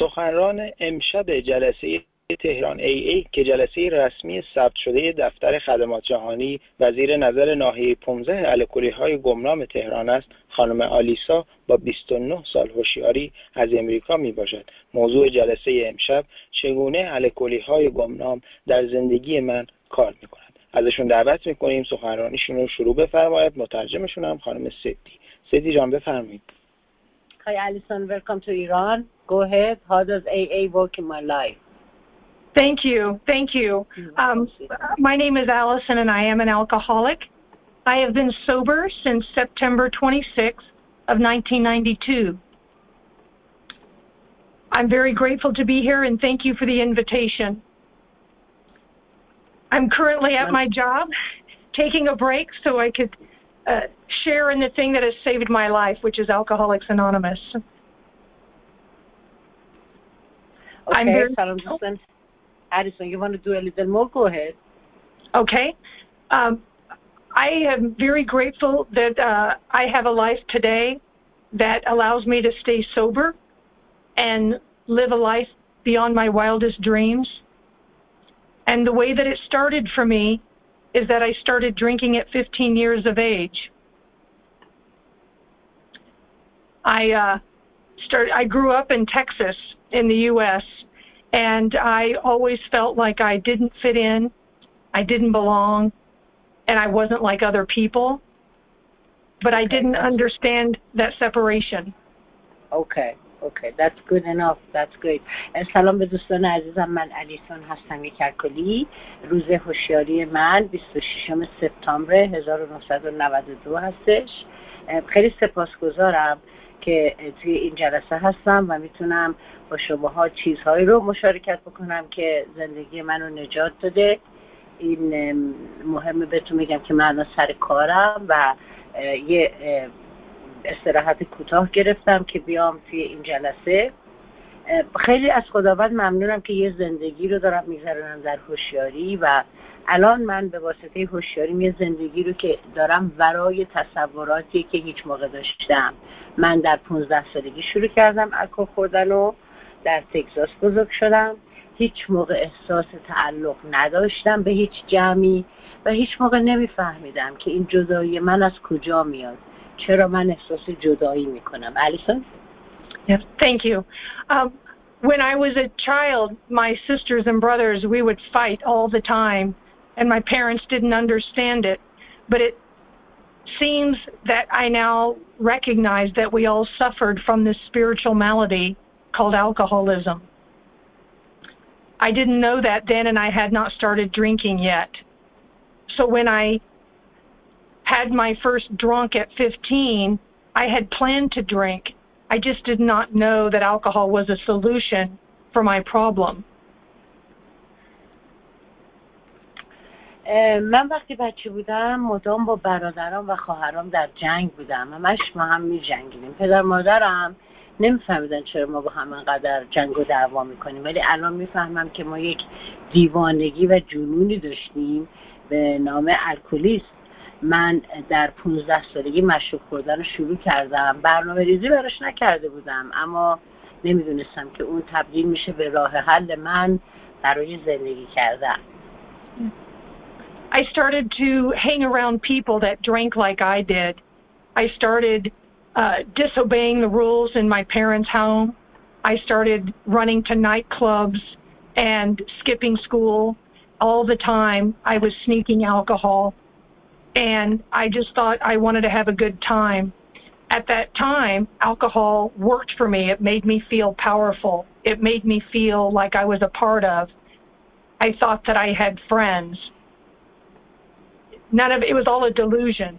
سخنران امشب جلسه تهران AA که جلسه رسمی ثبت شده دفتر خدمات جهانی و زیر نظر ناحیه 15 الکلی‌های گمنام تهران است، خانم آلیسا با 29 سال هوشیاری از امریکا می باشد. موضوع جلسه امشب چگونه الکلی‌های گمنام در زندگی من کار می کند. ازشون دعوت می کنیم سخنرانیشون رو شروع بفرماید. مترجمشون هم خانم سدی جان بفرمایید. Hi Alison, welcome to Iran. Go ahead. How does AA work in my life? Thank you. My name is Allison and I am an alcoholic. I have been sober since September 26th of 1992. I'm very grateful to be here and thank you for the invitation. I'm currently at my job taking a break so I could share in the thing that has saved my life, which is Alcoholics Anonymous. Okay, Addison, you want to do a little more? Go ahead. Okay. I am very grateful that I have a life today that allows me to stay sober and live a life beyond my wildest dreams. And the way that it started for me is that I started drinking at 15 years of age. I grew up in Texas in the U.S., and I always felt like I didn't fit in, I didn't belong, and I wasn't like other people. But I didn't understand that separation. Okay, that's good enough. That's great. سلام به دوستان عزیزم، من الیسون هستم یک الکلی. روز هوشیاری من 26 سپتامبر 1992 هستش. خیلی سپاسگزارم که توی این جلسه هستم و میتونم با شماها چیزهایی رو مشارکت بکنم که زندگی منو نجات داده. این مهمه بهتون میگم که من سر کارم و یه استراحت کوتاه گرفتم که بیام توی این جلسه. خیلی از خداوند ممنونم که یه زندگی رو دارم میگذرونم در هوشیاری و الان من به واسطه هوشیاری یه زندگی رو که دارم ورای تصوراتی که هیچ موقع داشتم. من در 15 سالگی شروع کردم الکل خوردن و در تگزاس بزرگ شدم. هیچ موقع احساس تعلق نداشتم به هیچ جمعی و هیچ موقع نمیفهمیدم که این جدایی من از کجا میاد. چرا من احساس جدایی میکنم. Alison? Yes, thank you. When I was a child, my sisters and brothers, we would fight all the time, and my parents didn't understand it. But it seems that I now recognize that we all suffered from this spiritual malady called alcoholism. I didn't know that then, and I had not started drinking yet. So when I had my first drunk at 15, I had planned to drink. I just did not know that alcohol was a solution for my problem. من وقتی بچه بودم مدام با برادرام و خواهرام در جنگ بودم. همش ما هم می جنگیدیم. پدر مادرم نمیفهمیدن چرا ما با هم انقدر جنگ و دعوا میکنیم، ولی الان میفهمم که ما یک دیوانگی و جنونی داشتیم به نام الکلیسم. من در 15 سالگی مشروب خوردن رو شروع کردم. برنامه ریزی براش نکرده بودم، اما نمیدونستم که اون تبدیل میشه به راه حل من برای زندگی کردن. I started to hang around people that drank like I did. I started disobeying the rules in my parents' home. I started running to nightclubs and skipping school all the time. I was sneaking alcohol. And I just thought I wanted to have a good time. At that time, alcohol worked for me. It made me feel powerful. It made me feel like I was a part of. I thought that I had friends. It was all a delusion.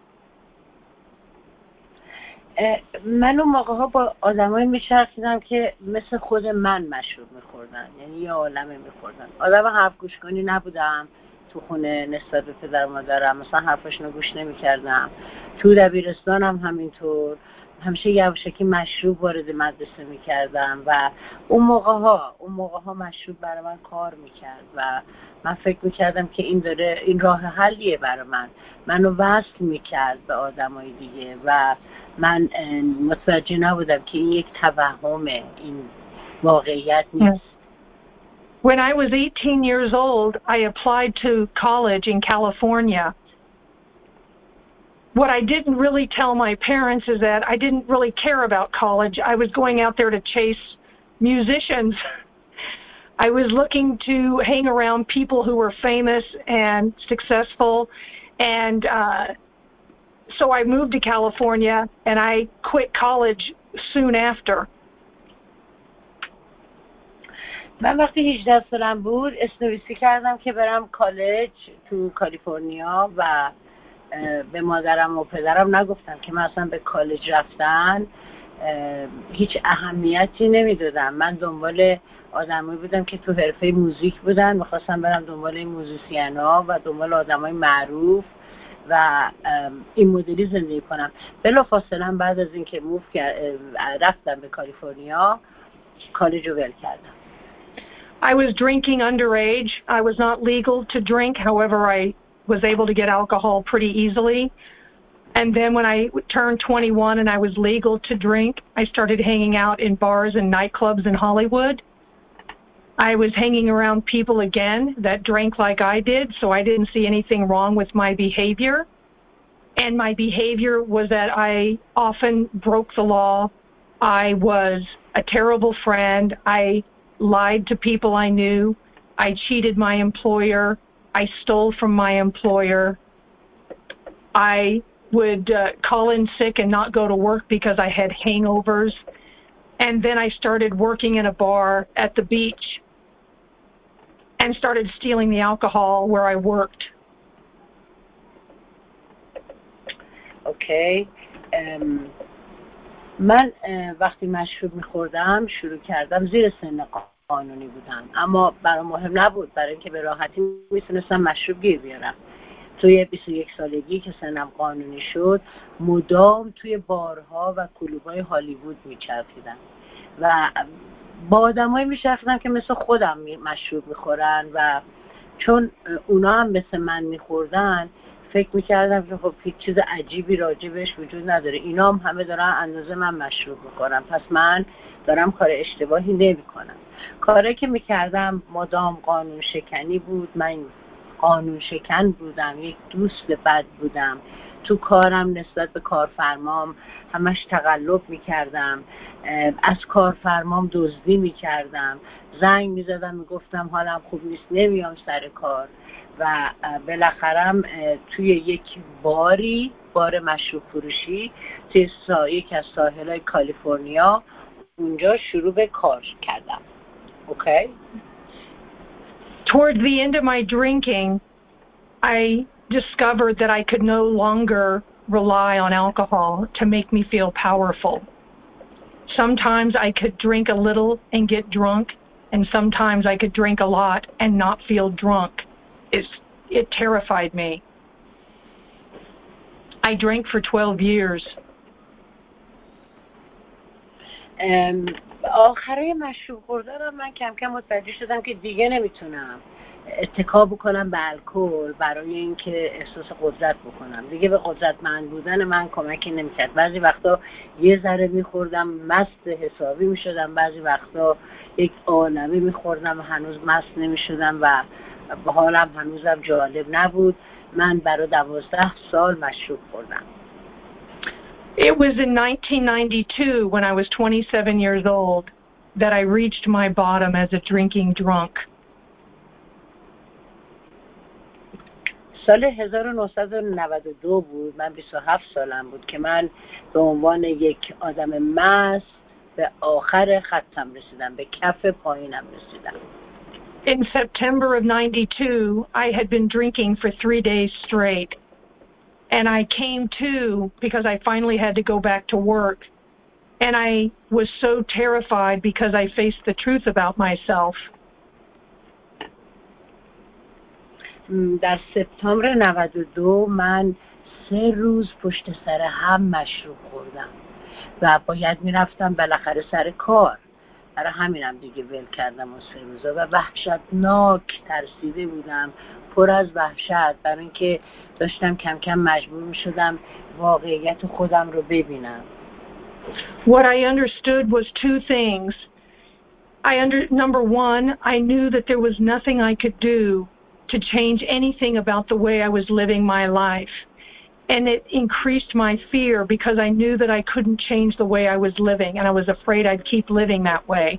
من اون موقع ها با آدمایی میشرخیدم که مثل خود من مشروب میخوردن، یعنی یه عالمه میخوردن. آدم حرف گوش کنی نبودم تو خونه نسبت به پدر مادرم، مثلا حرفاشونو گوش نمی‌کردم. تو دبیرستانم همینطور همیشه یواشکی مشروب وارد مدرسه می‌کردم و اون موقع ها مشروب برای من کار می‌کرد و من فکر می‌کردم که این راه حلیه برای منو وصل می‌کرد به آدمای دیگه و من متوجه نبودم که این یک توهمه، این واقعیت نیست. When I was 18 years old, I applied to college in California. What I didn't really tell my parents is that I didn't really care about college. I was going out there to chase musicians. I was looking to hang around people who were famous and successful, and so I moved to California, and I quit college soon after. من وقتی 18 سالم بود اسنویسی کردم که برم کالج تو کالیفرنیا و به مادرم و پدرم نگفتم که من اصلا به کالج رفتن هیچ اهمیتی نمیدادم. من دنبال آدمایی بودم که تو حرفه موزیک بودن، میخواستم برم دنبال این موزیسینا و دنبال آدمای معروف و این مدلی زندگی کنم. بلافاصله بعد از اینکه رفتم به کالیفرنیا کالج رو ول کردم. I was drinking underage. I was not legal to drink. However, I was able to get alcohol pretty easily. And then when I turned 21 and I was legal to drink, I started hanging out in bars and nightclubs in Hollywood. I was hanging around people again that drank like I did, so I didn't see anything wrong with my behavior. And my behavior was that I often broke the law. I was a terrible friend. I lied to people I knew. I cheated my employer. I stole from my employer. I would call in sick and not go to work because I had hangovers. And then I started working in a bar at the beach and started stealing the alcohol where I worked. Okay. من وقتی مشروب میخوردم شروع کردم زیر سن قانونی بودم، اما برام مهم نبود، برای اینکه به راحتی میتونستم مشروب گیر بیارم. توی 21 سالگی که سنم قانونی شد مدام توی بارها و کلوب‌های هالیوود میچرخیدم و با آدمایی میچرخیدم که مثل خودم مشروب میخورن و چون اونا هم مثل من میخوردن فکر میکردم که خب هیچ چیز عجیبی راجبش وجود نداره، اینا هم همه دارن اندازه من مشروب میخورن، پس من دارم کار اشتباهی نمیکنم. کاری که میکردم مدام قانون شکنی بود. من قانون شکن بودم، یک دوست بد بودم. تو کارم نسبت به کارفرمام همش تقلب میکردم، از کارفرمام دزدی میکردم، زنگ میزدم میگفتم حالم خوب نیست نمیام سر کار و بالاخره توی یک بار مشروب فروشی توی یکی از ساحل‌های کالیفرنیا اونجا شروع به کار کردم. Okay? Toward the end of my drinking, I discovered that I could no longer rely on alcohol to make me feel powerful. Sometimes I could drink a little and get drunk, and sometimes I could drink a lot and not feel drunk. It terrified me. I drank for 12 years. آخرای مشروب خوردنم من کم کم متوجه شدم که دیگه نمیتونم اتکا بکنم به الکل برای اینکه احساس قدرت بکنم. دیگه به قدرتمند بودن من کمکی نمیکرد. بعضی وقتا یه ذره میخوردم مست حسابی میشدم، بعضی وقتا یک عالمه میخوردم و هنوز مست نمیشدم و به حالم هنوزم جالب نبود. من برای 12 سال مشروب خوردم. It was in 1992 when I was 27 years old that I reached my bottom as a drinking drunk. سال 1992 بود، من 27 سالم بود که من به عنوان یک آدم مست به آخر خطم رسیدم، به کف پایینم رسیدم. In September of 92, I had been drinking for 3 days straight. And I came to because I finally had to go back to work. And I was so terrified because I faced the truth about myself. در سپتامبر 92 من 3 روز پشت سر هم مشروب خوردم و باید میرفتم بالاخره سر کار. برای همینم دیگه ول کردم اون 3 روزا و وحشتناک ترسیده بودم، پر از وحشت، برای اینکه داشتم کم کم مجبور میشدم واقعیت خودم رو ببینم. What I understood was 2 things. Number one, I knew that there was nothing I could do to change anything about the way I was living my life. And it increased my fear because I knew that I couldn't change the way I was living, and I was afraid I'd keep living that way.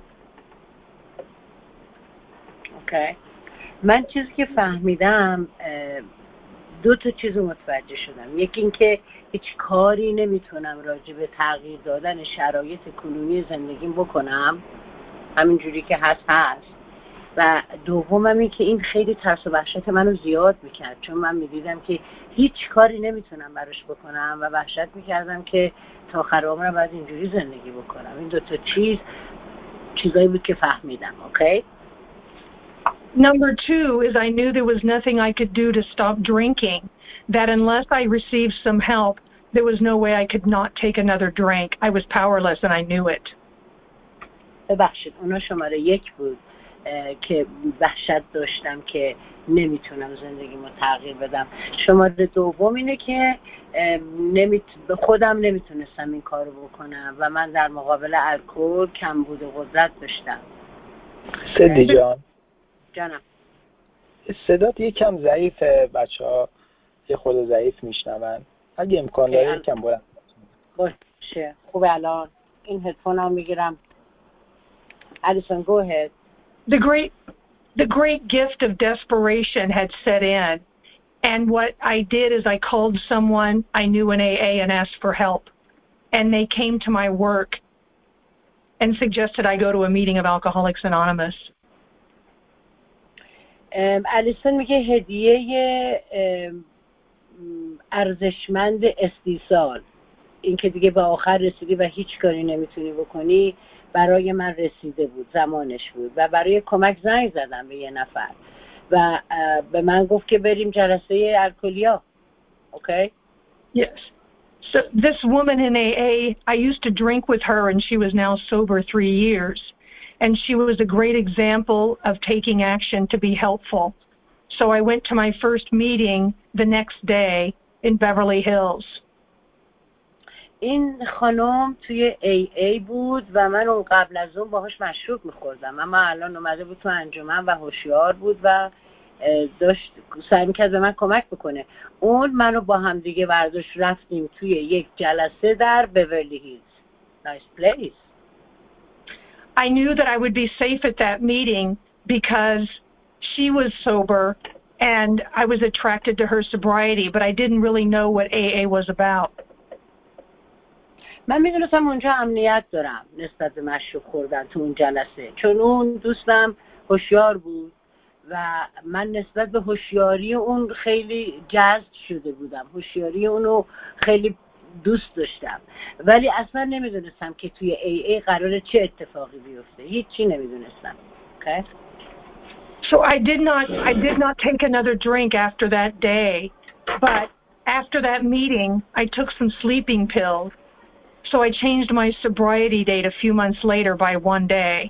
Okay. من چیزی که فهمیدم دو تا چیز متوجه شدم. یکی این که هیچ کاری نمیتونم راجع به تغییر دادن شرایط کنونی زندگیم بکنم، همینجوری که هست. و دومم این که این خیلی ترس و وحشت منو زیاد میکرد، چون من میدیدم که هیچ کاری نمیتونم براش بکنم و وحشت میکردم که تا آخر عمرم باید اینجوری زندگی بکنم. این دو تا چیزایی بود که فهمیدم. اوکی. Number two is I knew there was nothing I could do to stop drinking, that unless I received some help, there was no way I could not take another drink. I was powerless and I knew it. ببخشید، اونا شماره یک بود که وحشت داشتم که نمیتونم زندگیمو تغییر بدم. شماره دوم اینه که خودم نمیتونستم این کارو بکنم و من در مقابل الکل کمبود قدرت داشتم. سدی جانم. صدات یکم ضعیفه، بچه‌ها یه خود ضعیف میشنون. اگه امکان داره یکم بلند باشه. خوبه. الان این هدفونم میگیرم. Alison, go ahead. The great gift of desperation had set in, and what I did is I called someone I knew in AA and asked for help, and they came to my work and suggested I go to a meeting of Alcoholics Anonymous. الیسون میگه هدیه ارزشمند استیصال، این که دیگه به آخر رسیدی و هیچ کاری نمیتونی بکنی، برای من رسیده بود، زمانش بود و برای کمک زنگ زدم به یه نفر و به من گفت که بریم جلسه الکلیا. Okay? Yes. So this woman in AA, I used to drink with her and she was now sober 3 years. And she was a great example of taking action to be helpful. So I went to my first meeting the next day in Beverly Hills. این خانم توی AA بود و من اون قبل از اون باهاش مشروب میخوردم، اما الان اومده بود تو انجمن و هوشیار بود و داشت سعی میکرد به من کمک بکنه. اون منو با هم دیگه برداشت رفتیم توی یک جلسه در بیورلی هیلز. Nice place. I knew that I would be safe at that meeting because she was sober and I was attracted to her sobriety, but I didn't really know what AA was about. من میدونستم اونجا امنیت دارم نسبت به مشروب خوردن تو اون جلسه، چون اون دوستم هوشیار بود و من نسبت به هوشیاری اون خیلی جذب شده بودم، هوشیاری اونو خیلی دوست داشتم، ولی اصلا نمیدونستم که توی AA قراره چه اتفاقی بیفته، هیچی نمیدونستم. Okay? So I did not take another drink after that day, but after that meeting I took some sleeping pills. So I changed my sobriety date a few months later by 1 day.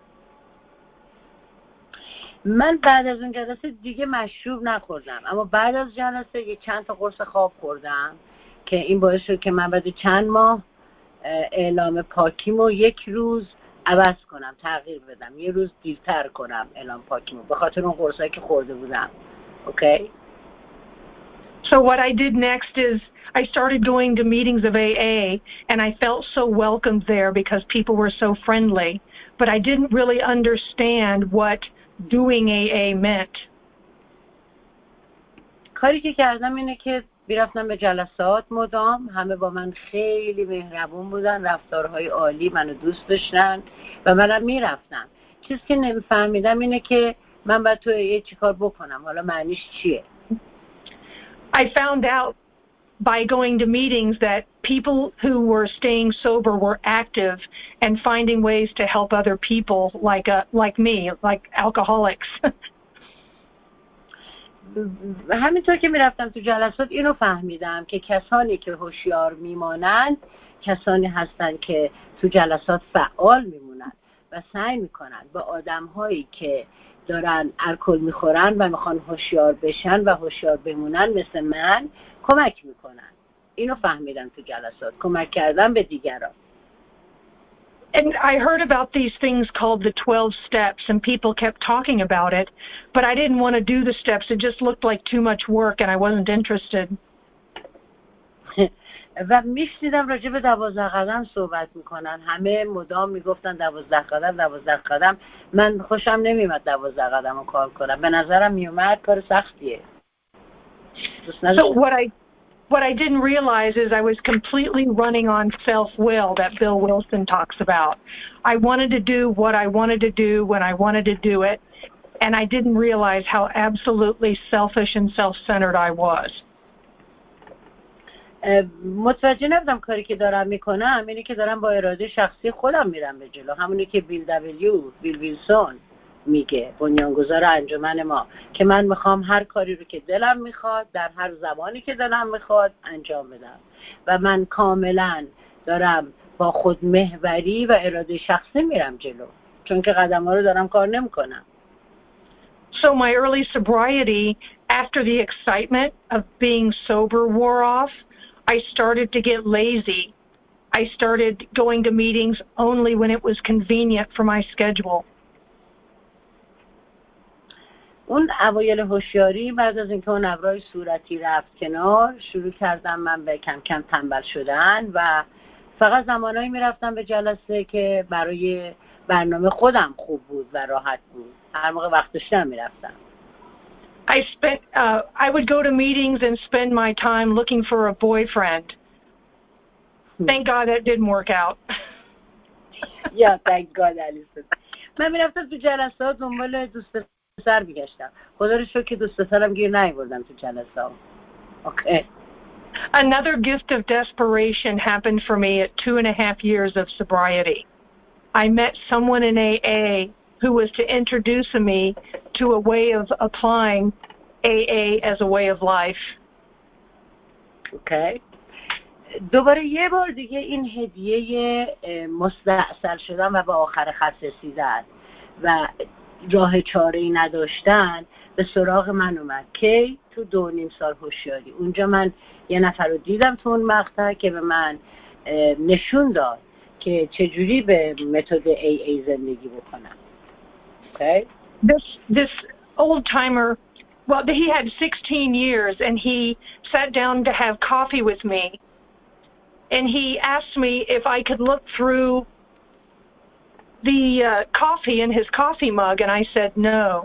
من بعد از اون جلسه دیگه مشروب نخوردم، اما بعد از جلسه یه چند تا قرص خواب خوردم که این باعث شد که من بعد چند ماه اعلام پاکیمو 1 روز عوض کنم، تغییر بدم، 1 روز دیرتر کنم اعلام پاکیمو به خاطر اون قرصایی که خورده بودم. Okay? So what I did next is I started going to meetings of AA and I felt so welcomed there because people were so friendly, but I didn't really understand what doing AA meant. کاری که کردم اینه که میرفتم به جلسات مدام، همه با من خیلی مهربون بودن، رفتارهای عالی، منو دوست داشتن و منم میرفتم. چیزی که نمیفهمیدم اینه که من باید تو AA چی کار بکنم، حالا معنیش چیه؟ I found out by going to meetings that people who were staying sober were active and finding ways to help other people like me, like alcoholics. همینطور که میرفتم تو جلسات اینو فهمیدم که کسانی که هوشیار میمانند کسانی هستن که تو جلسات فعال میمونن و سعی میکنن به آدمهایی که دارن الکل میخورن و میخوان هوشیار بشن و هوشیار بمونن مثل من کمک میکنن. اینو فهمیدم تو جلسات، کمک کردن به دیگران. And I heard about these things called the 12 steps, and people kept talking about it, but I didn't want to do the steps. It just looked like too much work, and I wasn't interested. و میشنیدم راجع به 12 قدم صحبت میکنن، همه مدام میگفتن 12 قدم 12 قدم. من خوشم نمیومد 12 قدم رو کار کنم، به نظرم میومد کار سختیه. So what I didn't realize is I was completely running on self-will that Bill Wilson talks about. I wanted to do what I wanted to do when I wanted to do it, and I didn't realize how absolutely selfish and self-centered I was. متوجه نبودم کاری که دارم میکنم اینه که دارم با اراده شخصی خودم میرم به جلو، همونی که بیل ویلسون میگه، بنیانگذار انجمن ما، که من میخوام هر کاری رو که دلم میخواد در هر زمانی که دلم میخواد انجام بدم و من کاملا دارم با خود محوری و اراده شخصی میرم جلو، چون که قدم ها رو دارم کار نمیکنم. So my early sobriety, after the excitement of being sober wore off, I started to get lazy. I started going to meetings only when it was convenient for my schedule. اون اوایل هوشیاری بعد از اینکه اون ابرهای صورتی رفت کنار، شروع کردم من به کم کم تنبل شدن و فقط زمانایی میرفتم به جلسه که برای برنامه خودم خوب بود و راحت بود. هر موقع وقتش نمیرفتم. I would go to meetings and spend my time looking for a boyfriend. Thank God that didn't work out. Yeah, thank God, Alison. من میرفتم تو جلسات دنبال دوست پسر میگشتم. خدا رو شکر که دوست پسرم گیر نیاوردم تو جلسات. Okay. Another gift of desperation happened for me at 2.5 years of sobriety. I met someone in AA who was to introduce me to a way of applying AA as a way of life. Okay. دوباره یه بار دیگه این هدیه مستأصل شدن و به آخر خط رسیدن و راه چاره‌ای نداشتن به سراغ من اومد که تو 2.5 سال هوشیاری. اونجا من یه نفر رو دیدم تو اون مقطع که به من نشون داد که چجوری به متد AA زندگی بکنم. Okay? This old timer, well, he had 16 years and he sat down to have coffee with me. And he asked me if I could look through the coffee in his coffee mug, and I said no.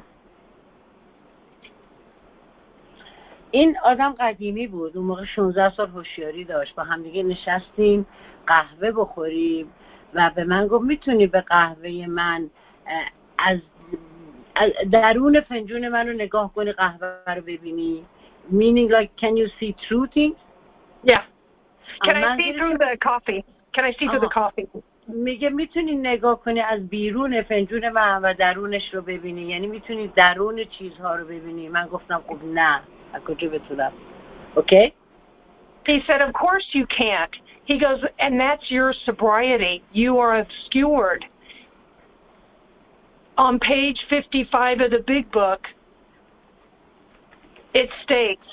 این آدم قدیمی بود، اون موقع 16 سال هوشیاری داشت. با هم دیگه نشستیم قهوه بخوریم و به من گفت میتونی به قهوه من از درون فنجون من رو نگاه کنی، قهوه رو ببینی. Meaning like, can you see through things? Yeah. Can I see through the coffee? Can I see through the coffee? میگه میتونی نگاه کنی از بیرون فنجون من و درونش رو ببینی، یعنی میتونی درون چیزها رو ببینی. من گفتم خب نه، از کجا بتونم. Okay? He said, of course you can't. He goes, and that's your sobriety. You are obscured. On page 55 of the big book, it states,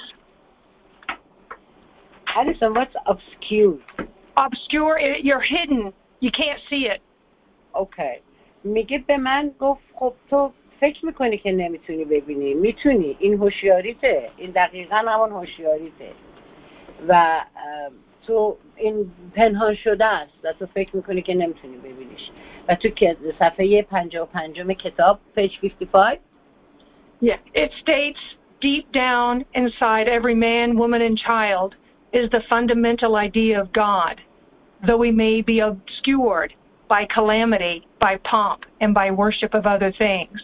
Alison, what's obscure? Obscure, you're hidden. You can't see it. Okay. میگه به من گفت خب تو فکر میکنی که نمیتونی ببینی، میتونی. این هوشیاریته، این دقیقاً همون هوشیاریته و تو این پنهان شده است و تو فکر میکنی که نمیتونی ببینیش. و تو صفحه 55 کتاب page 55 yeah, it states deep down inside every man, woman and child is the fundamental idea of God, though we may be obscured by calamity, by pomp, and by worship of other things.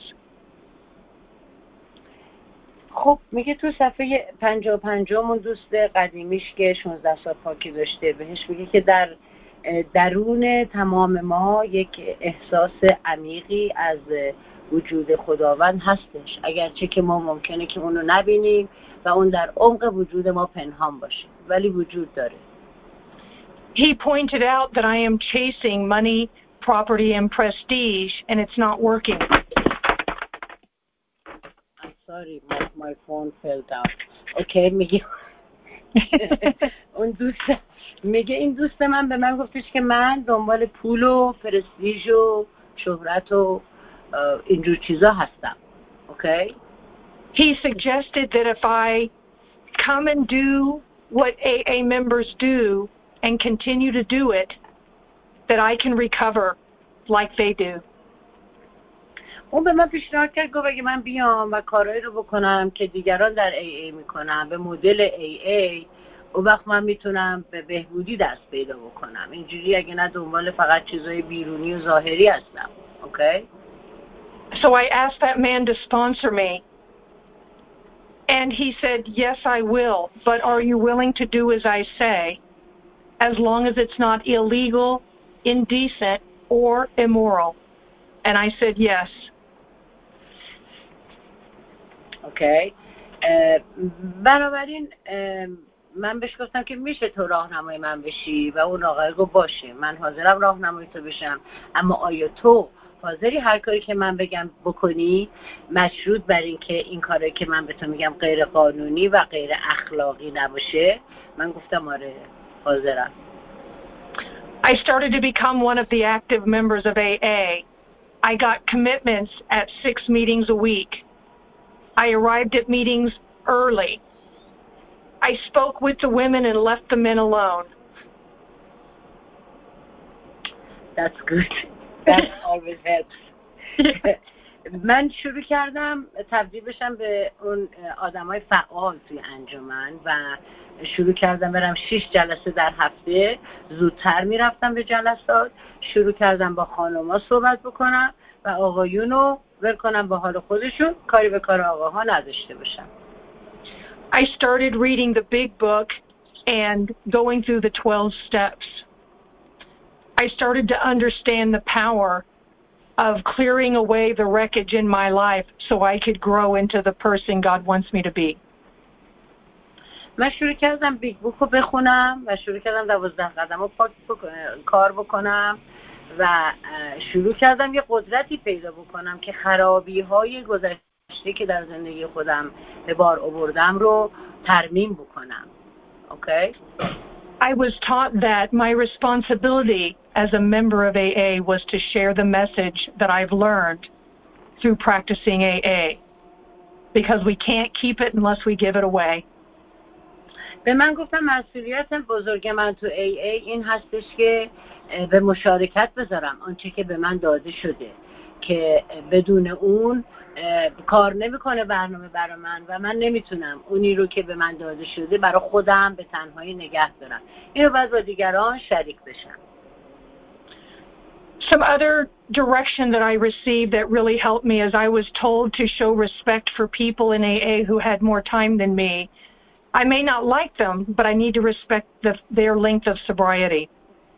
خب میگه تو صفحه 55 اون دوست قدیمیش که 16 سال پاکی داشته بهش میگه که در درون تمام ما یک احساس عمیقی از وجود خداوند هستش، اگرچه که ما ممکنه که اونو نبینیم و اون در عمق وجود ما پنهان باشه، ولی وجود داره. He pointed out that I am chasing money, property, and prestige, and it's not working. I'm sorry, my phone fell down. Okay, میگه اون میگه این دوست من به من گفتش که من دنبال پول و پرستیژ و شهرت و اینجور چیزا هستم. اوکی؟ He suggested that if I come and do what AA members do and continue to do it, that I can recover like they do. اون به من پیشنهاد کرد، گفت اگه من بیام و کارهایی رو بکنم که دیگران در AA میکنم به مدل AA، اون وقت من میتونم به بهبودی دست پیدا بکنم. اینجوری اگه نه دنبال فقط چیزای بیرونی و ظاهری هستم. اوکی؟ So I asked that man to sponsor me. And he said, yes, I will, but are you willing to do as I say, as long as it's not illegal, indecent, or immoral? And I said, yes. اوکی. بنابراین من بهش گفتم که میشه تو راهنمای من بشی و اون آقای گفت باشه، من حاضرم راهنمای تو بشم، اما آیا تو حاضری هر کاری که من بگم بکنی مشروط بر این که این کاری که من به تو میگم غیر قانونی و غیر اخلاقی نباشه؟ من گفتم آره حاضرم. I started to become one of the active members of AA. I got commitments at 6 meetings a week. I arrived at meetings early. I spoke with the women and left the men alone. That's good. That always helps. من شروع کردم تبدیل بشم به اون آدمای فعال توی انجمن و شروع کردم برم 6 جلسه در هفته، زودتر میرفتم به جلسات، شروع کردم با خانوما صحبت بکنم و آقایونو ول کنم با حال خودشون، کاری به کار آقاها نداشته باشم. I started reading the big book and going through the 12 steps. I started to understand the power of clearing away the wreckage in my life so I could grow into the person God wants me to be. من شروع کردم بیگ بوک رو بخونم و شروع کردم 12 قدم رو کار بکنم و شروع کردم یه قدرتی پیدا بکنم که خرابی های گذشته که در زندگی خودم به بار آوردم رو ترمیم بکنم. Okay? I was taught that my responsibility as a member of AA was to share the message that I've learned through practicing AA, because we can't keep it unless we give it away. به من گفتم مسئولیت بزرگ من تو AA این هستش که به مشارکت بذارم آنچه که به من داده شده، که بدون اون کار نمیکنه برنامه برای من و من نمیتونم اونی رو که به من داده شده برای خودم به تنهایی نگه دارم. اینو باید با دیگران شریک بشم. Some other direction that I received that really helped me is I was told to show respect for people in AA who had more time than me. I may not like them, but I need to respect their length of sobriety.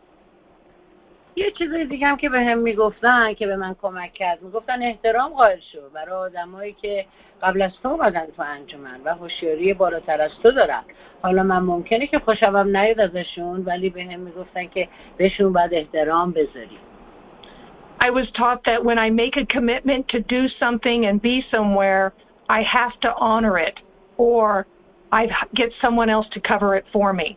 یه چیزای دیگه هم که به هم میگفتن که به من کمک کرد، میگفتن احترام قائل شو برای آدمایی که قبل از تو اومدن تو انجمن و هوشیاری بالاتر از تو دارن. حالا من ممکنه که خوشم نیاد ازشون، ولی به هم میگفتن که بهشون باید احترام بذاری. I was taught that when I make a commitment to do something and be somewhere, I have to honor it, or I get someone else to cover it for me.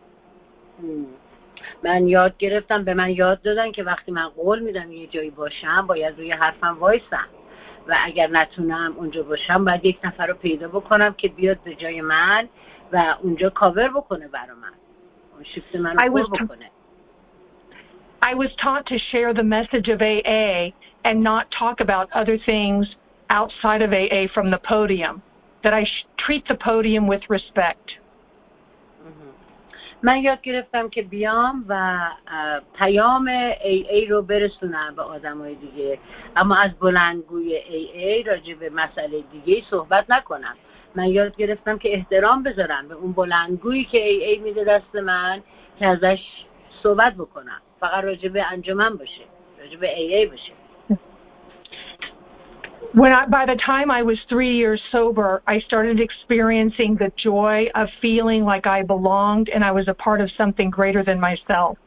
من یاد گرفتم، به من یاد دادن که وقتی من قول میدم یه جایی باشم باید روی حرفم وایسم و اگر نتونم اونجا باشم باید یک نفر رو پیدا بکنم که بیاد به جای من و اونجا کاور بکنه برای من، اون شیفت من رو پر بکنه. I was taught to share the message of AA and not talk about other things outside of AA from the podium, that I treat the podium with respect. من یاد گرفتم که بیام و پیام AA رو برسونم به آدمای دیگه، اما از بلندگوی AA راجع به مسئله دیگه صحبت نکنم. من یاد گرفتم که احترام بذارم به اون بلندگویی که AA میده دست من که ازش صحبت بکنم، فقط راجع به انجمن باشه، راجع به AA باشه. By the time I was 3 years sober, I started experiencing the joy of feeling like I belonged and I was a part of something greater than myself.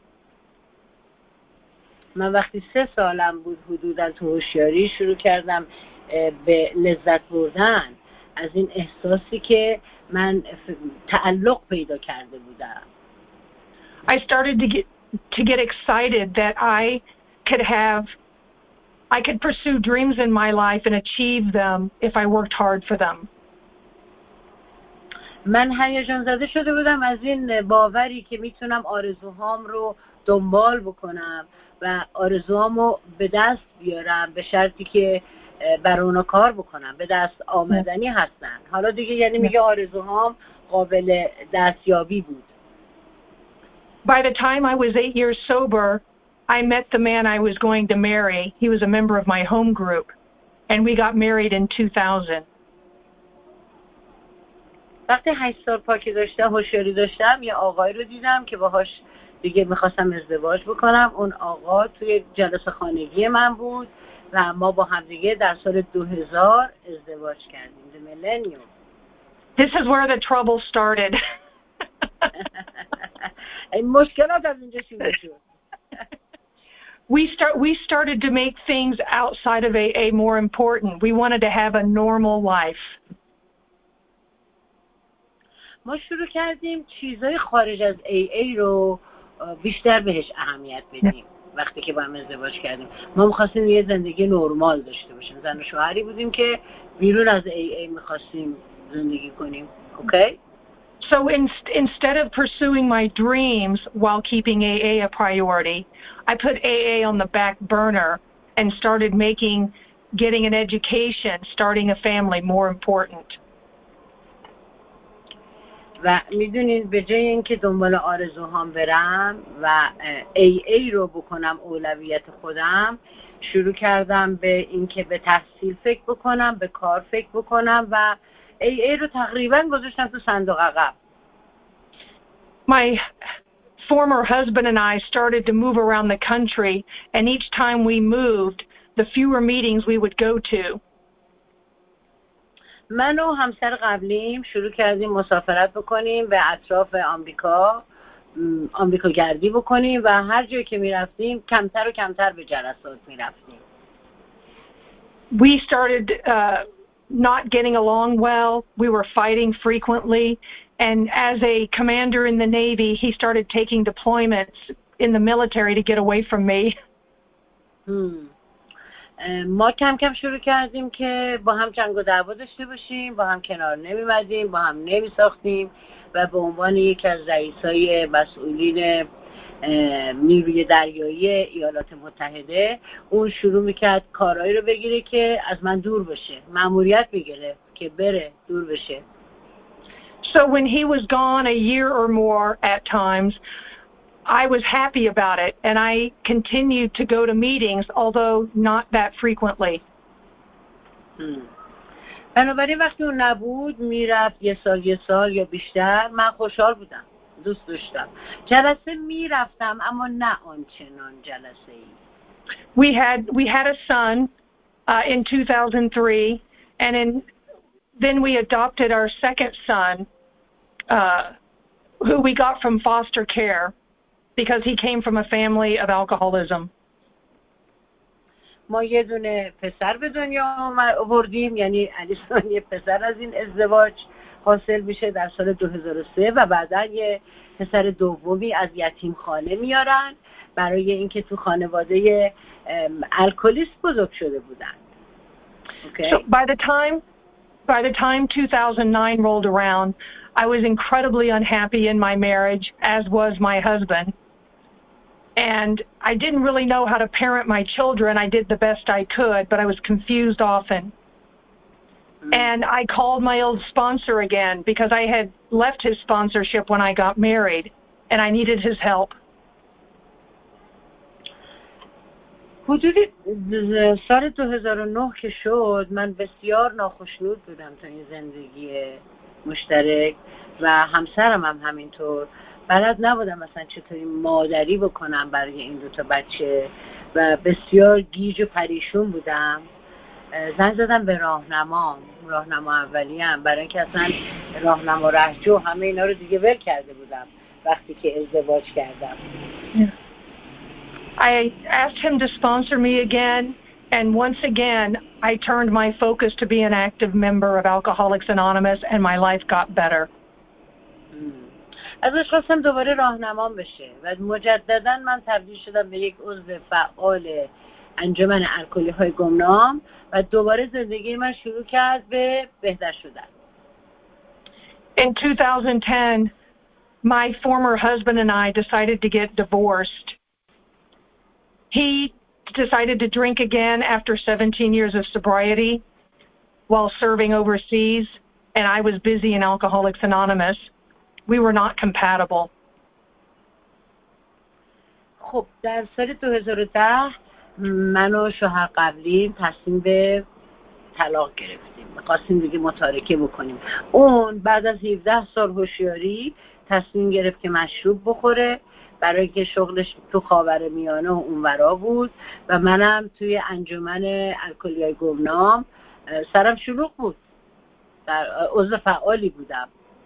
من وقتی 3 سالم بود حدوداً تو هوشیاری شروع کردم به لذت بردن از این احساسی که من تعلق پیدا کرده بودم. I started to get excited that I could pursue dreams in my life and achieve them if I worked hard for them. من هیجان زده شده بودم از این باوری که میتونم آرزوهام رو دنبال بکنم و آرزوهامو به دست بیارم به شرطی که بر اونا کار بکنم، به دست آمدنی هستن. حالا دیگه یعنی میگه آرزوهام قابل دستیابی بود. By the time I was 8 years sober, I met the man I was going to marry. He was a member of my home group, and we got married in 2000. وقتی 8 سال پاکی داشتم، هوشیاری داشتم، یه آقای رو دیدم که باهاش دیگه میخواستم ازدواج بکنم. اون آقا توی جلسه خانگی من بود و ما با هم دیگه در سال 2000 ازدواج کردیم. The millennium. This is where the trouble started. این مشکلات از اینجا شروع شد. We started to make things outside of AA more important. We wanted to have a normal life. ما شروع کردیم چیزای خارج از AA رو بیشتر بهش اهمیت بدیم. وقتی که با هم ازدواج کردیم ما می‌خواستیم یه زندگی نرمال داشته باشیم. زن و شوهری بودیم که بیرون از AA می‌خواستیم زندگی کنیم. Okay? So instead of pursuing my dreams while keeping AA a priority, I put AA on the back burner and started making getting an education, starting a family more important. و میدونین به جای اینکه دنبال آرزوهام برم و AA رو بکنم اولویت خودم، شروع کردم به اینکه به تحصیل فکر بکنم، به کار فکر بکنم و AA رو تقریبا گذاشتم تو صندوق عقب. My former husband and I started to move around the country, and each time we moved, the fewer meetings we would go to. من و همسر قبلیم شروع کردیم مسافرت بکنیم به اطراف آمریکا گردی بکنیم و هر جایی که میرفتیم کمتر و کمتر به جلسات میرفتیم. We started not getting along well. We were fighting frequently, and as a commander in the Navy, he started taking deployments in the military to get away from me. ما کم کم شروع کردیم که با هم جنگ و دعوا داشته باشیم، با هم کنار نمی‌آمدیم، با هم نمی‌ساختیم و به عنوان یکی از رئیسای مسئولین نیروی دریایی ایالات متحده اون شروع میکرد کارهایی رو بگیره که از من دور بشه، مأموریت بگیره که بره دور بشه. So when he was gone a year or more at times, I was happy about it, and I continued to go to meetings, although not that frequently. بنابراین وقتی اون نبود میرفت یه سال یا بیشتر، من خوشحال بودم، دوست داشتم. جلسه میرفتم اما نه آنچنان جلسه‌ای. We had a son in 2003, and then we adopted our second son, who we got from foster care, because he came from a family of alcoholism. ما یه دونه پسر به دنیا آوردیم، یعنی الیسون یه پسر از این ازدواج حاصل میشه در سال 2003 و بعدا یه پسر دومی از یتیم خانه میارن برای اینکه تو خانواده الکلیست بزرگ شده بودن. Okay. So by the time 2009 rolled around, I was incredibly unhappy in my marriage, as was my husband. And I didn't really know how to parent my children. I did the best I could, but I was confused often. And I called my old sponsor again because I had left his sponsorship when I got married, and I needed his help. حدود سال 2009 که شد من بسیار ناخشنود بودم تا این زندگی مشترک و همسرم هم همینطور. بلد نبودم مثلا چطوری مادری بکنم برای این دوتا بچه و بسیار گیج و پریشون بودم. زنگ زدم به راهنما اولیم برای اینکه اصلا راهنما رهجو همه اینا رو دیگه ول کرده بودم وقتی که ازدواج کردم. I asked him to sponsor me again, and once again I turned my focus to be an active member of Alcoholics Anonymous, and my life got better. ازش خواستم دوباره راهنمام بشه و مجددا من تبدیل شدم به یک عضو فعال انجمن الکلی های گمنام و دوباره زندگی من شروع کرد به بهتر شدن. In 2010, my former husband and I decided to get divorced. He decided to drink again after 17 years of sobriety while serving overseas, and I was busy in Alcoholics Anonymous. We were not compatible. خب در سال 2010 من و شوهر قبلی تصمیم به طلاق گرفتیم. می‌خواستیم دیگه متارکه بکنیم. اون بعد از 17 سال هوشیاری تصمیم گرفت که مشروب بخوره برای که شغلش تو خاورمیانه و اونورا بود و منم توی انجمن الکلیای گمنام سرم شلوغ بود. در عضو فعالی بودم.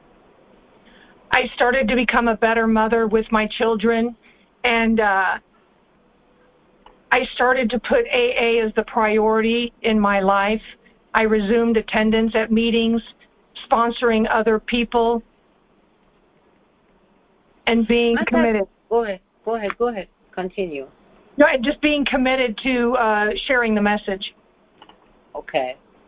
I started to become a better mother with my children, and I started to put AA as the priority in my life. I resumed attendance at meetings, sponsoring other people, and being committed. Go ahead. Continue. No, just being committed to sharing the message. Okay.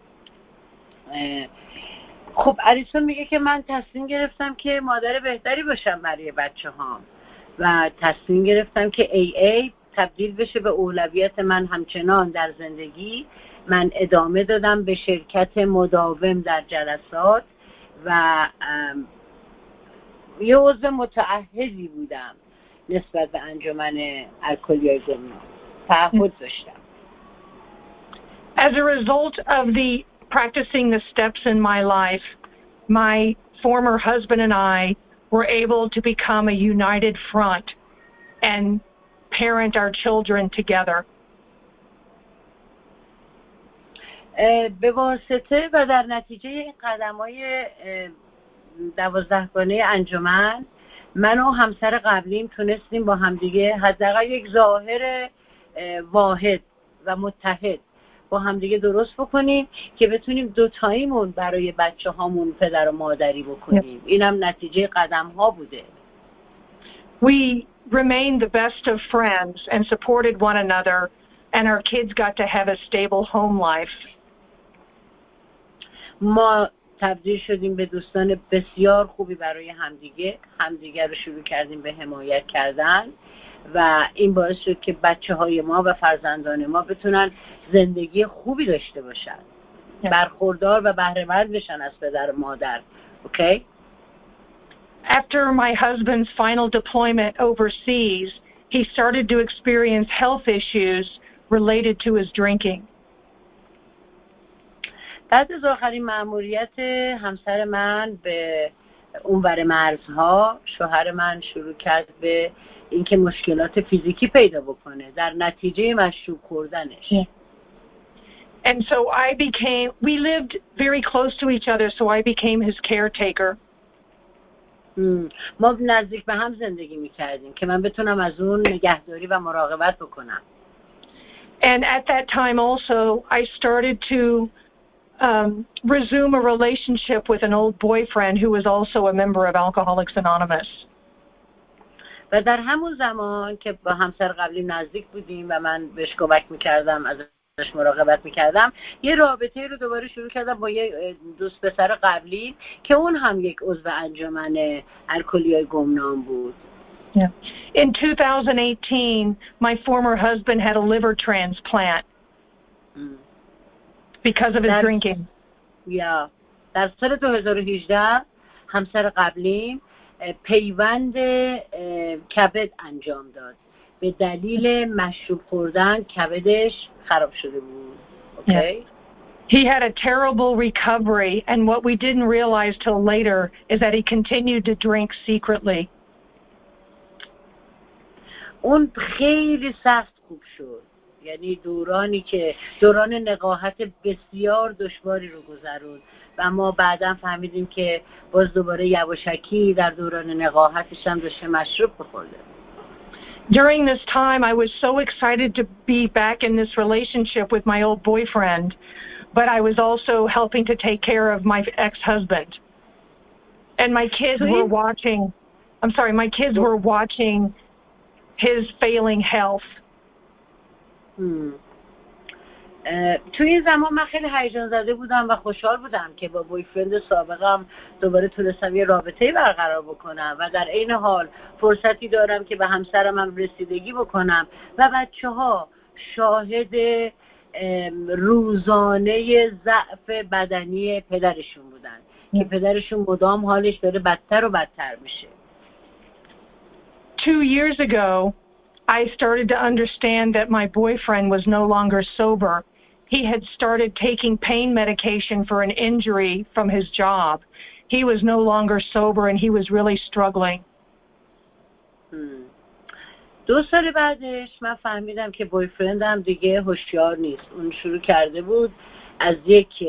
خب الیسون میگه که من تصمیم گرفتم که مادر بهتری باشم برای بچه‌هام و تصمیم گرفتم که AA تبدیل بشه به اولویت من. همچنان در زندگی من ادامه دادم به شرکت مداوم در جلسات و یه عضو متعهدی بودم نسبت به انجمن الکلیای گمنام. تعهد داشتم. As a result of the practicing the steps in my life, my former husband and I were able to become a united front and parent our children together. به واسطه و در نتیجه این قدم‌های 12گانه انجمن من و همسر قبلیم تونستیم با همدیگه حداقل یک ظاهر واحد و متحد با همدیگه درست بکنیم که بتونیم دوتاییمون برای بچه هامون پدر و مادری بکنیم. اینم نتیجه قدم ها بوده. We remained the best of friends and supported one another, and our kids got to have a stable home life. ما تبدیل شدیم به دوستان بسیار خوبی برای همدیگه رو شروع کردیم به حمایت کردن و این باعث شد که بچه‌های ما و فرزندان ما بتونن زندگی خوبی داشته باشن. برخوردار و بهره‌مند بشن از پدر و مادر. Okay? After my husband's final deployment overseas, he started to experience health issues related to his drinking. بعد از آخرین مأموریت همسر من به اونور مرزها، شوهر من شروع کرد به اینکه مشکلات فیزیکی پیدا بکنه در نتیجه مشروب خوردنش. And so we lived very close to each other, so I became his caretaker. ما نزدیک به هم زندگی می‌کردیم که من بتونم از اون نگهداری و مراقبت بکنم. And at that time also, I started to resume a relationship with an old boyfriend who was also a member of Alcoholics Anonymous. و در همون زمان که با همسر قبلی نزدیک بودیم و من بهش کمک می‌کردم، ازش مراقبت می‌کردم، یه رابطه رو دوباره شروع کردم با یه دوست پسر قبلی که اون هم یک عضو انجمن الکلیای گمنام بود. Yeah. In 2018, my former husband had a liver transplant because of his drinking. Yeah. در سال 2018 همسر قبلیم پیوند کبد انجام داد. به دلیل مشروب خوردن کبدش خراب شده بود. Okay? Yeah. He had a terrible recovery, and what we didn't realize till later is that he continued to drink secretly. اون خیلی سخت خوب شد. یعنی دوران نقاهت بسیار دشواری رو گذروند و ما بعداً فهمیدیم که باز دوباره یواشکی در دوران نقاهتش هم داشته مشروب بخورده. During this time, I was so excited to be back in this relationship with my old boyfriend, but I was also helping to take care of my ex-husband. And my kids were watching I'm sorry, my kids were watching his failing health. توی این زمان من خیلی هیجان زده بودم و خوشحال بودم که با بویفرند سابقم دوباره تونستم یه رابطه‌ای برقرار بکنم و در عین حال فرصتی دارم که به همسرم هم رسیدگی بکنم و بچه‌ها شاهد روزانه ضعف بدنی پدرشون بودن که پدرشون مدام حالش داره بدتر و بدتر میشه. 2 years ago, I started to understand that my boyfriend was no longer sober. He had started taking pain medication for an injury from his job. He was no longer sober and he was really struggling. 2 سال بعدش من فهمیدم که بویفرندم دیگه هوشیار نیست. اون شروع کرده بود از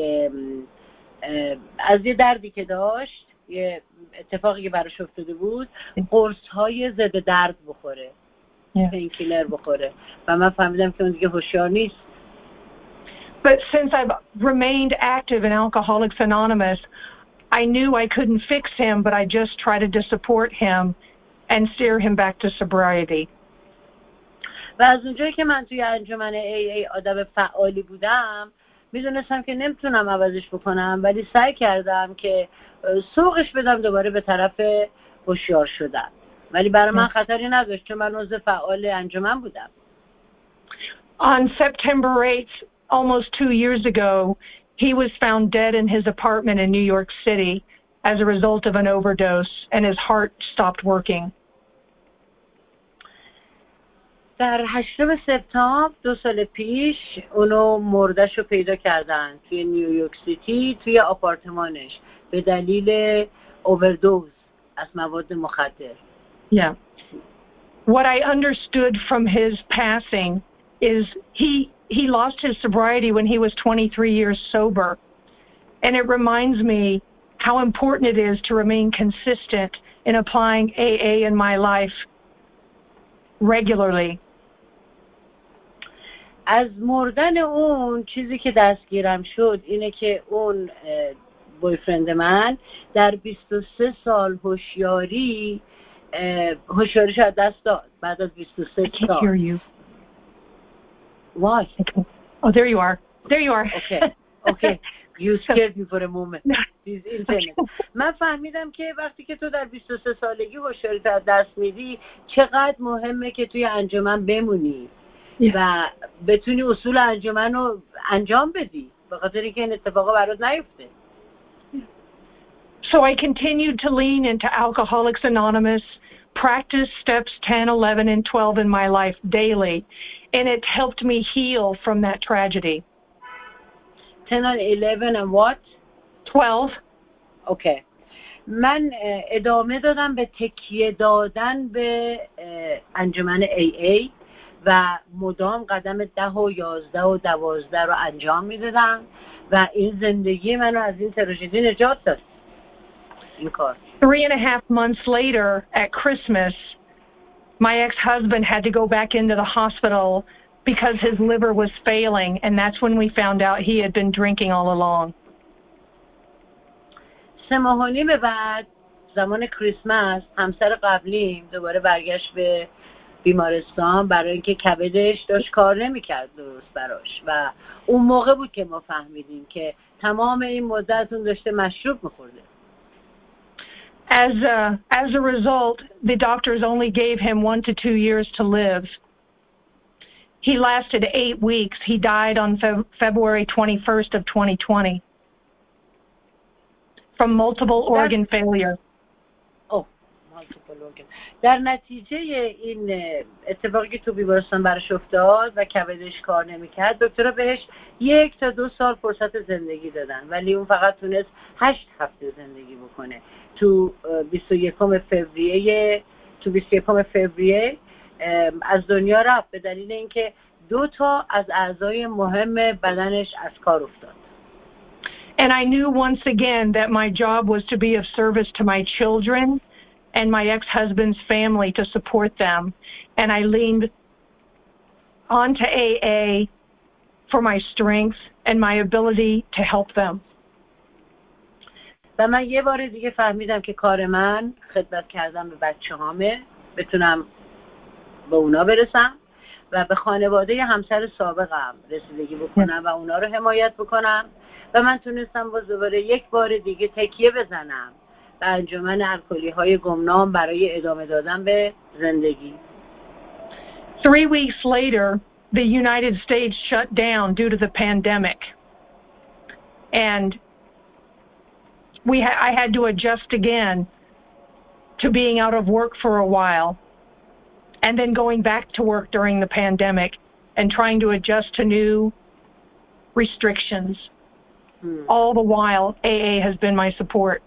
یه دردی که داشت، یه اتفاقی که براش افتاده بود، قرص‌های ضد درد بخوره، پینکیلر بخوره و من فهمیدم که اون دیگه هوشیار نیست. But since I've remained active in Alcoholics Anonymous, I knew I couldn't fix him, but I just tried to support him and steer him back to sobriety. و از اونجایی که من توی انجمن AA آدم فعالی بودم، میدونستم که نمیتونم عوضش بکنم، ولی سعی کردم که سوقش بدم دوباره به طرف هوشیار شدن. ولی برای من خطری نداشت چون من عضو فعال انجمن بودم. On September 8th, almost 2 years ago, he was found dead in his apartment in New York City as a result of an overdose and his heart stopped working. در 8 سپتامبر 2 سال پیش اونو مرده‌شو پیدا کردن توی نیویورک سیتی توی آپارتمانش به دلیل اووردوز از مواد مخدر. Yeah. What I understood from his passing is he lost his sobriety when he was 23 years sober. And it reminds me how important it is to remain consistent in applying AA in my life regularly. از مردن اون چیزی که دستگیرم شد اینه که اون بویفرند من در 23 سال هوشیاریش از دست داد بعد از 23 I can't سال. hear you. Why? Oh, there you are. There you are. Okay. You scared me for a moment. This internet. من فهمیدم که وقتی که تو در 23 سالگی هوشیاریت از دست میدی چقدر مهمه که توی انجمن بمونی و بتونی اصول انجمن رو انجام بدی به خاطر اینکه این اتفاقا برات نیفته. So I continued to lean into Alcoholics Anonymous, practice steps 10, 11, and 12 in my life daily, and it helped me heal from that tragedy. 10 and 11 and what? 12. Okay. من ادامه دادم به تکیه دادن به انجمن AA و مدام قدم 10 و 11 و 12 رو انجام میدادم و این زندگی منو از این تراژدی نجات داد. این کار. 3.5 months later at Christmas, my ex-husband had to go back into the hospital because his liver was failing, and that's when we found out he had been drinking all along. 3 ماه و نیم بعد زمان کریسمس همسر قبلیم دوباره برگشت به بیمارستان برای اینکه کبدش داشت کار نمی‌کرد درست براش و اون موقع بود که ما فهمیدیم که تمام این مدت اون داشته مشروب می‌خورده. As a result, the doctors only gave him 1 to 2 years to live. He lasted 8 weeks. He died on February 21st of 2020 from multiple organ failure. در نتیجه این اتفاقی که تو بیمارستان براش افتاد و کبدش کار نمی‌کرد، دکترها بهش 1 تا 2 سال فرصت زندگی دادن ولی اون فقط تونست 8 هفته زندگی بکنه. تو 21 فوریه از دنیا رفت به دلیل اینکه 2 تا از اعضای مهم بدنش از کار افتاد. And I knew once again that my job was to be of service to my children and my ex-husband's family to support them. And I leaned onto AA for my strength and my ability to help them. و من یه بار دیگه فهمیدم که کار من خدمت کردن به بچه‌هامه، بتونم به اونا برسم و به خانواده همسر سابقم رسیدگی بکنم و اونا رو حمایت بکنم و من تونستم باز دوباره یک بار دیگه تکیه بزنم به انجمن الکلی‌های گمنام برای ادامه دادن به زندگی. 3 weeks later, the United States shut down due to the pandemic. And I had to adjust again to being out of work for a while. And then going back to work during the pandemic and trying to adjust to new restrictions. All the while, AA has been my support.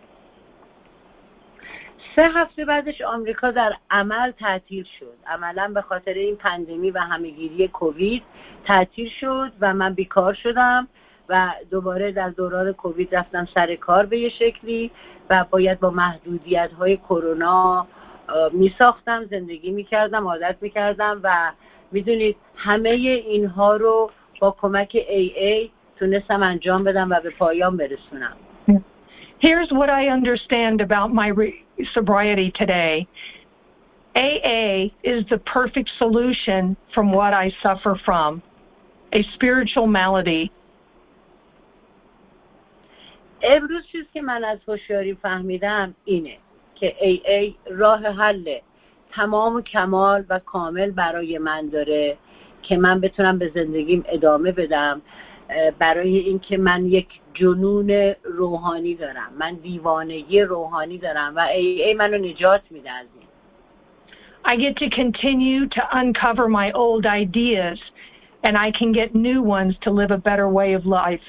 3 هفته بعدش آمریکا در عمل تعطیل شد. عملاً به خاطر این پندمی و همه‌گیری کووید تعطیل شد و من بیکار شدم و دوباره در دوران کووید رفتم سر کار به یه شکلی و باید با محدودیت‌های کرونا میساختم، زندگی میکردم، عادت میکردم و میدونید همه اینها رو با کمک AA تونستم انجام بدم و به پایان برسونم. Here's what I understand about my sobriety today. AA is the perfect solution from what I suffer from, a spiritual malady. امروز چیزی که من از هوشیاری فهمیدم اینه که AA راه حل تمام و کمال و کامل برای من داره که من بتونم به زندگیم ادامه بدم، برای اینکه من یک جنون روحانی دارم، من دیوانگی روحانی دارم و AA منو نجات میده از این. I get to continue to uncover my old ideas and I can get new ones to live a better way of life.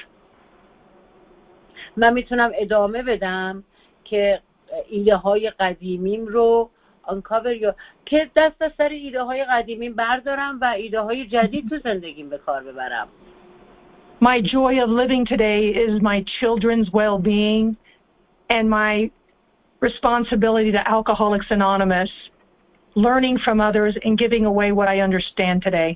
من میتونم ادامه بدم که ایده های قدیمیم رو که دست از سر ایده های قدیمیم بردارم و ایده های جدید تو زندگیم به کار ببرم. My joy of living today is my children's well-being and my responsibility to Alcoholics Anonymous, learning from others and giving away what I understand today.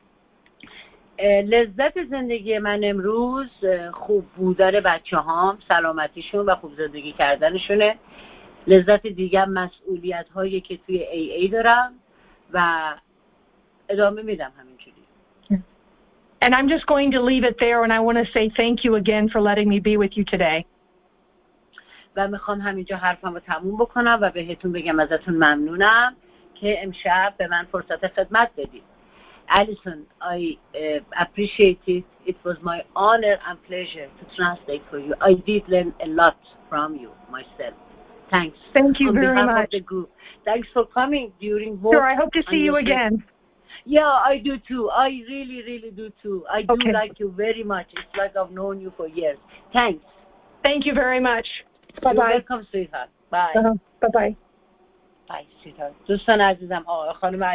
لذت زندگی من امروز خوب بودن بچه‌هام، سلامتیشون و خوب زندگی کردنشونه. لذت دیگه مسئولیت هایی که توی AA دارم و ادامه میدم همینجوری. And I'm just going to leave it there and I want to say thank you again for letting me be with you today. و میخوام همینجا حرفمو تموم بکنم و بهتون بگم ازتون ممنونم که امشب به من فرصت خدمت بدید. Alison, I appreciate it. It was my honor and pleasure to translate for you. I did learn a lot from you myself. Thanks. Thank you very much. On behalf of the group. Thanks for coming during work. Sure, I hope to see you again. Yeah, I do too. I really, really do too. I do like you very much. It's like I've known you for years. Thanks. Thank you very much. Bye-bye. You're welcome, sweetheart. Bye. Bye-bye. Bye, sweetheart. دوستان عزیزم، خانم